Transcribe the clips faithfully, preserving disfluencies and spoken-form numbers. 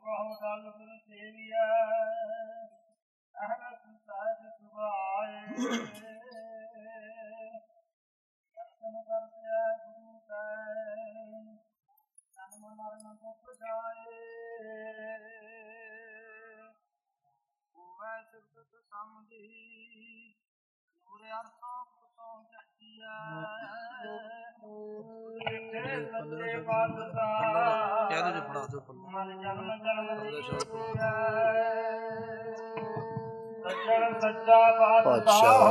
ਕਹੋ ਦਲ ਗੁਰ ਸੇਵੀਐ ਅਹਨਿ ਸਹਿਜ ਸੁਭਾਏ ਦਰਸ਼ਨ ਕਰਤਿਆ ਗੁਰੂ ਕੈ ਜਨਮ ਮਰਨ ਦੁਖ ਜਾਏ ਹੋਵੈ ਸਿਫਤ ਸਮਝੀ ਗੁਰ ਅਰਥਾਂ ਤੋਂ ਜੱਜੀਐ ਸੱਚੇ ਪਾਤਸ਼ਾਹ ਕਹਿ ਦੋ ਜੀ ਫੜਾ ਦਿਓ ਮਨ ਜਨਮ ਜਨਮ ਦੀ ਸੱਜਣ ਸੱਚਾ ਪਾਤਸ਼ਾਹ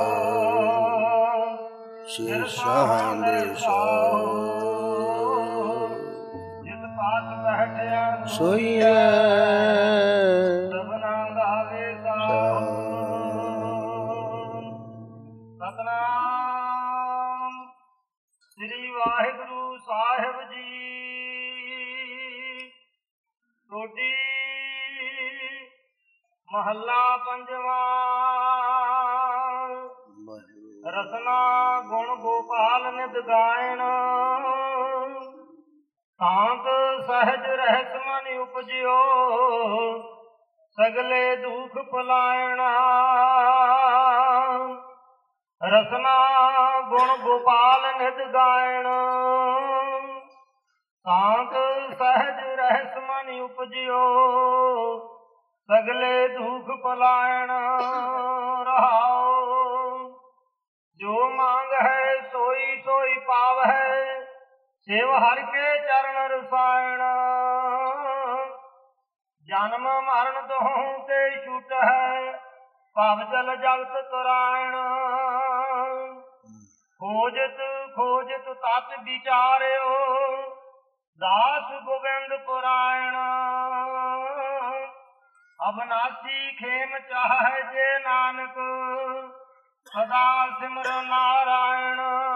ਸ਼ੇਰ ਸ਼ਾਹ ਦੇ ਸ਼ਾਹ ਜਿਤ ਪਾਸ ਬੈਠਿਆ ਸੋਈਐ ਸਭਨਾ ਦਾ ਵੇਸਾ ਸਤਨਾਮ ਸ੍ਰੀ ਵਾਹਿਗੁਰੂ ਸਾਹਿਬ ਜੀ ਟੋਡੀ ਮਹੱਲਾ ਪੰਜਵਾਂ ਰਸਨਾ ਗੁਣ ਗੋਪਾਲ ਨਿਤ ਗਾਇਣ ਸ਼ਾਂਤ ਸਹਿਜ ਰਹਿਸ ਮਨ ਉਪਜਿਓ ਸਗਲੇ ਦੁਖ ਭੁਲਾਇਣਾ ਰਸਨਾ ਗੁਣ ਗੋਪਾਲ ਨਿਤ ਗਾਇਣ ਸ਼ਾਂਤ ਸਹਿਜ ਰਹਿਸ ਮਨ ਉਪਜਿਓ ਸਗਲੇ ਦੁਖ ਭੁਲਾਇਣ ਰਹਾਓ ਜੋ ਮੰਗ ਹੈ ਸੋਈ ਸੋਈ ਪਾਵੈ ਸੇਵ ਹਰਿ ਕੇ ਚਰਨ ਰਸਾਇਣ ਜਨਮ ਮਰਨ ਦੋਹਾਂ ਤੇ ਛੁਟ ਹੈ ਭਵ ਜਲ ਜਗਤ ਤਰਾਇਣ ਖੋਜਤ ਖੋਜਤ ਤਤ ਵਿਚਾਰਿਓ ਦਾਸ ਗੋਬਿੰਦ ਪੁਰਾਇਣ ਅਬਨਾਸੀ ਖੇਮ ਚਾਹੈ ਜੇ ਨਾਨਕ ਸਦਾ ਸਿਮਰ ਨਾਰਾਇਣ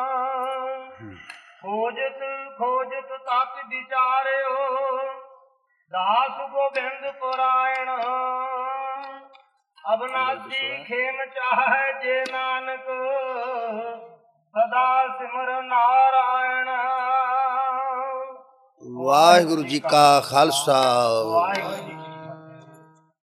ਖੋਜਤ ਖੋਜਤ ਤਤ ਵਿਚਾਰਿਓ ਦਾਸ ਗੋਬਿੰਦ ਪੁਰਾਇਣ ਅਬਨਾਸੀ ਖੇਮ ਚਾਹੈ ਜੇ ਨਾਨਕ ਸਦਾ ਸਿਮਰ ਨਾਰਾਇਣ। ਵਾਹਿਗੁਰੂ ਜੀ ਕਾ ਖਾਲਸਾ ਵਾਹਿਗੁਰੂ ਜੀ